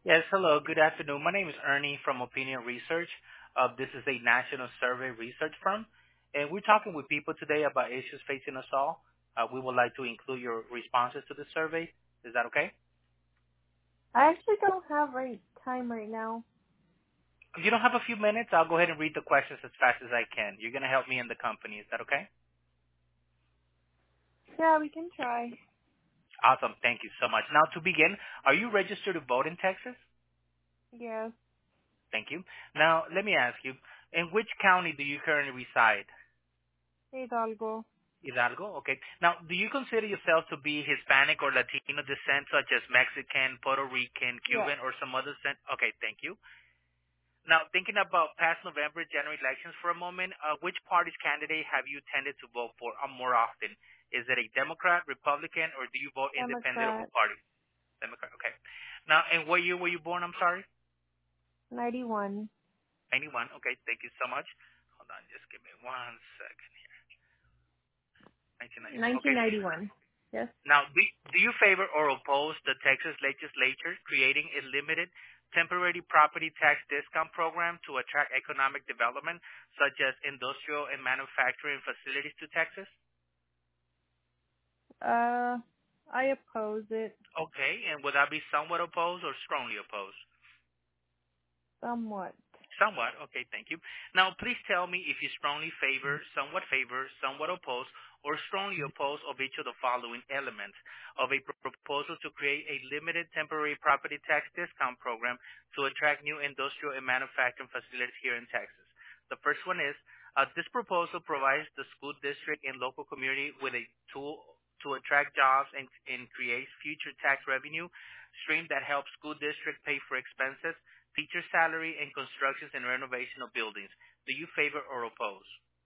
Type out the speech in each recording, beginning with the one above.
Yes, hello. Good afternoon. My name is Ernie from Opinion Research. This is a national survey research firm, and we're talking with people today about issues facing us all. We would like to include your responses to the survey. Is that okay? I actually don't have time right now. If you don't have a few minutes, I'll go ahead and read the questions as fast as I can. You're going to help me in the company. Is that okay? Yeah, we can try. Awesome. Thank you so much. Now, to begin, are you registered to vote in Texas? Yes. Thank you. Now, let me ask you, in which county do you currently reside? Hidalgo. Hidalgo? Okay. Now, do you consider yourself to be Hispanic or Latino descent, such as Mexican, Puerto Rican, Yes. Cuban, or some other descent? Okay, thank you. Now, thinking about past November general elections for a moment, which party's candidate have you tended to vote for more often? Is it a Democrat, Republican, or do you vote independent of a Democrat. party? Democrat, okay. Now, and what year were you born? I'm sorry? 91. 91. Okay, thank you so much. Hold on, just give me 1 second here. 1991. Okay. 1991. Yes. Now, do you favor or oppose the Texas legislature creating a limited temporary property tax discount program to attract economic development, such as industrial and manufacturing facilities to Texas? I oppose it Okay, and would that be somewhat opposed or strongly opposed? somewhat. Somewhat. Okay, thank you. Now, please tell me if you strongly favor, somewhat oppose, or strongly oppose of each of the following elements of a proposal to create a limited temporary property tax discount program to attract new industrial and manufacturing facilities here in Texas. The first one is, this proposal provides the school district and local community with a tool to attract jobs and create future tax revenue stream that helps school district pay for expenses, teacher salary, and constructions and renovation of buildings. Do you favor or oppose?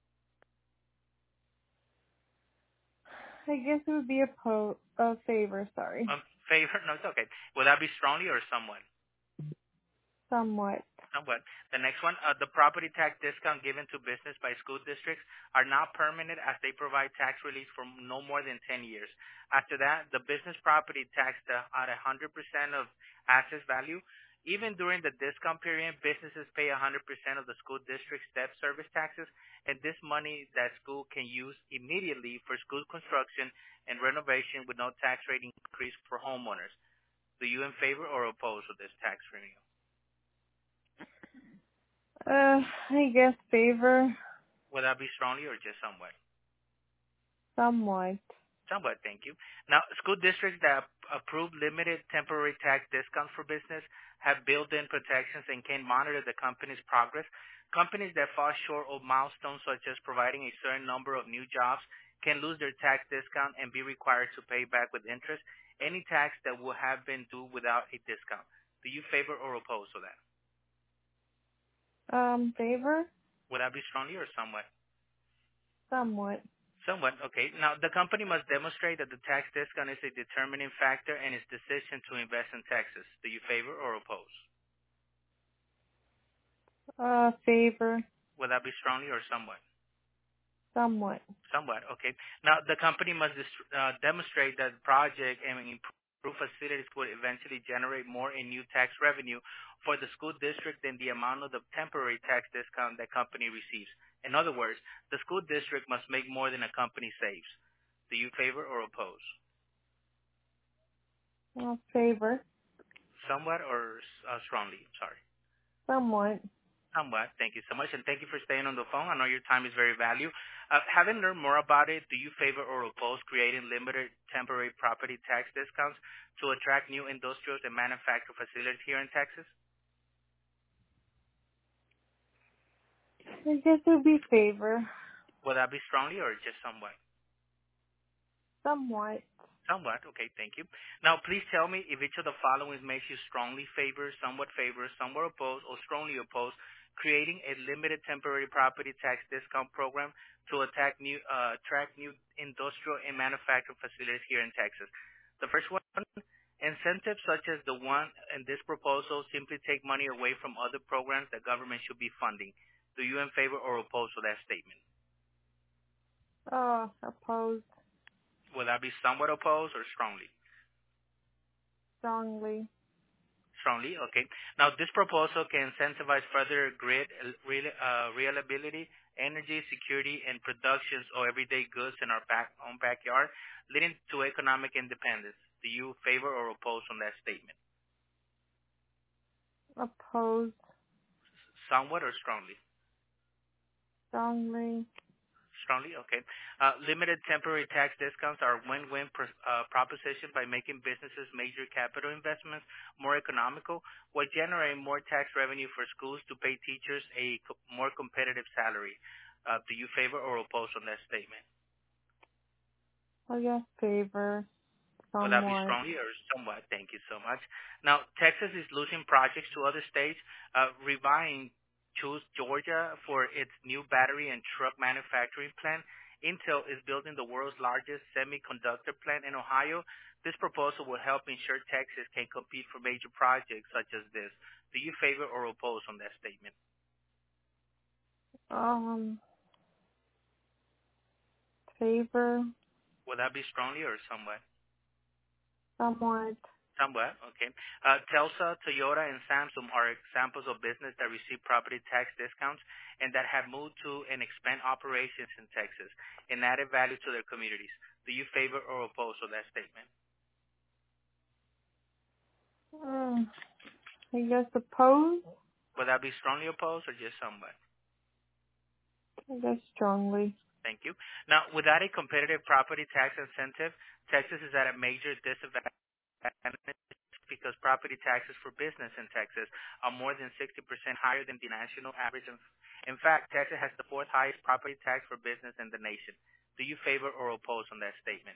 I guess it would be a favor, sorry. Favor? No, it's okay. Would that be strongly or somewhat? Somewhat. Somewhat. The next one, the property tax discount given to business by school districts are not permanent as they provide tax relief for no more than 10 years. After that, the business property taxed at 100% of assets value. Even during the discount period, businesses pay 100% of the school district's debt service taxes, and this money that school can use immediately for school construction and renovation with no tax rate increase for homeowners. Do you in favor or oppose of this tax renewal? I guess favor Would that be strongly or just somewhat? somewhat. Somewhat, thank you. Now, school districts that approve limited temporary tax discounts for business have built-in protections and can monitor the company's progress. Companies that fall short of milestones such as providing a certain number of new jobs can lose their tax discount and be required to pay back with interest any tax that would have been due without a discount. Do you favor or oppose to that? Favor Would that be strongly or somewhat? somewhat. Somewhat, okay. Now, the company must demonstrate that the tax discount is a determining factor in its decision to invest in Texas. Do you favor or oppose? Favor Would that be strongly or somewhat? somewhat. Somewhat, okay. Now, the company must demonstrate that the project and improve facilities would eventually generate more in new tax revenue for the school district than the amount of the temporary tax discount that company receives. In other words, the school district must make more than a company saves. Do you favor or oppose? Favor Somewhat or strongly? Sorry. somewhat. Somewhat. Thank you so much, and thank you for staying on the phone. I know your time is very valuable. Having learned more about it, do you favor or oppose creating limited temporary property tax discounts to attract new industrial and manufacturing facilities here in Texas? I guess it would be favor Will that be strongly or just somewhat? somewhat. Somewhat. Okay, thank you. Now, please tell me if each of the following makes you strongly favor, somewhat oppose, or strongly oppose creating a limited temporary property tax discount program to attract new industrial and manufacturing facilities here in Texas. The first one, incentives such as the one in this proposal simply take money away from other programs that government should be funding. Do you in favor or oppose to that statement? Opposed Will that be somewhat opposed or strongly? strongly. Strongly, okay. Now, this proposal can incentivize further grid reliability, energy security, and productions of everyday goods in our own backyard, leading to economic independence. Do you favor or oppose on that statement? Oppose. Somewhat or strongly? Strongly. Strongly, okay. Limited temporary tax discounts are a win-win proposition by making businesses' major capital investments more economical, while generating more tax revenue for schools to pay teachers a more competitive salary. Do you favor or oppose on that statement? I guess favor. Would that be Somewhat. strongly or somewhat? Thank you so much. Now, Texas is losing projects to other states. Revying chose Georgia for its new battery and truck manufacturing plant. Intel is building the world's largest semiconductor plant in Ohio. This proposal will help ensure Texas can compete for major projects such as this. Do you favor or oppose on that statement? Favor. Would that be strongly or somewhat? Somewhat. Somewhat, okay. Telsa, Toyota, and Samsung are examples of business that receive property tax discounts and that have moved to and expand operations in Texas and added value to their communities. Do you favor or oppose on that statement? I guess oppose. Would that be strongly opposed or just somewhat? I guess strongly. Thank you. Now, without a competitive property tax incentive, Texas is at a major disadvantage because property taxes for business in Texas are more than 60% higher than the national average. In fact, Texas has the fourth highest property tax for business in the nation. Do you favor or oppose on that statement?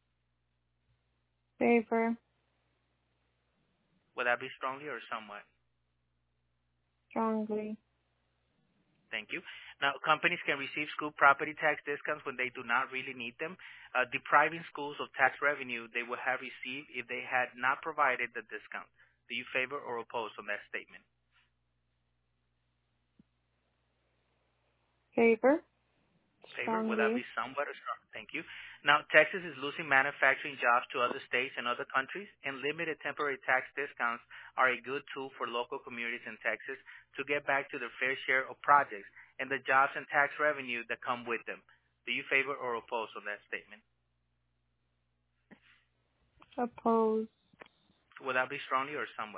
Favor. Would that be strongly or somewhat? Strongly. Thank you. Now, companies can receive school property tax discounts when they do not really need them, depriving schools of tax revenue they would have received if they had not provided the discount. Do you favor or oppose on that statement? Favor. Favor. Would that be somewhat or strong? Thank you. Now, Texas is losing manufacturing jobs to other states and other countries, and limited temporary tax discounts are a good tool for local communities in Texas to get back to their fair share of projects and the jobs and tax revenue that come with them. Do you favor or oppose on that statement? Oppose. Would that be strongly or somewhat?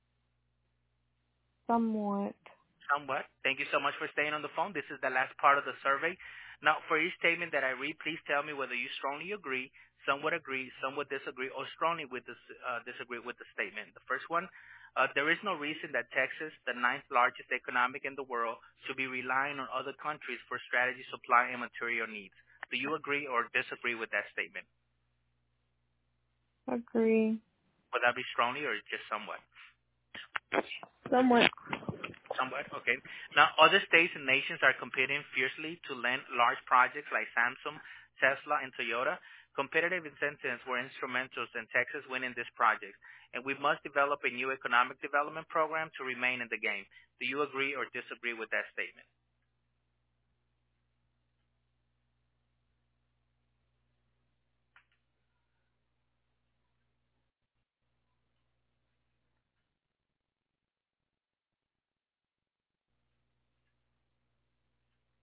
Somewhat. Somewhat. Thank you so much for staying on the phone. This is the last part of the survey. Now, for each statement that I read, please tell me whether you strongly agree, somewhat disagree, or strongly disagree with the statement. The first one, there is no reason that Texas, the ninth largest economic in the world, should be relying on other countries for strategy, supply, and material needs. Do you agree or disagree with that statement? Agree. Would that be strongly or just somewhat? Somewhat. Somewhat, okay. Now, other states and nations are competing fiercely to land large projects like Samsung, Tesla, and Toyota. Competitive incentives were instrumental in Texas winning this project, and we must develop a new economic development program to remain in the game. Do you agree or disagree with that statement?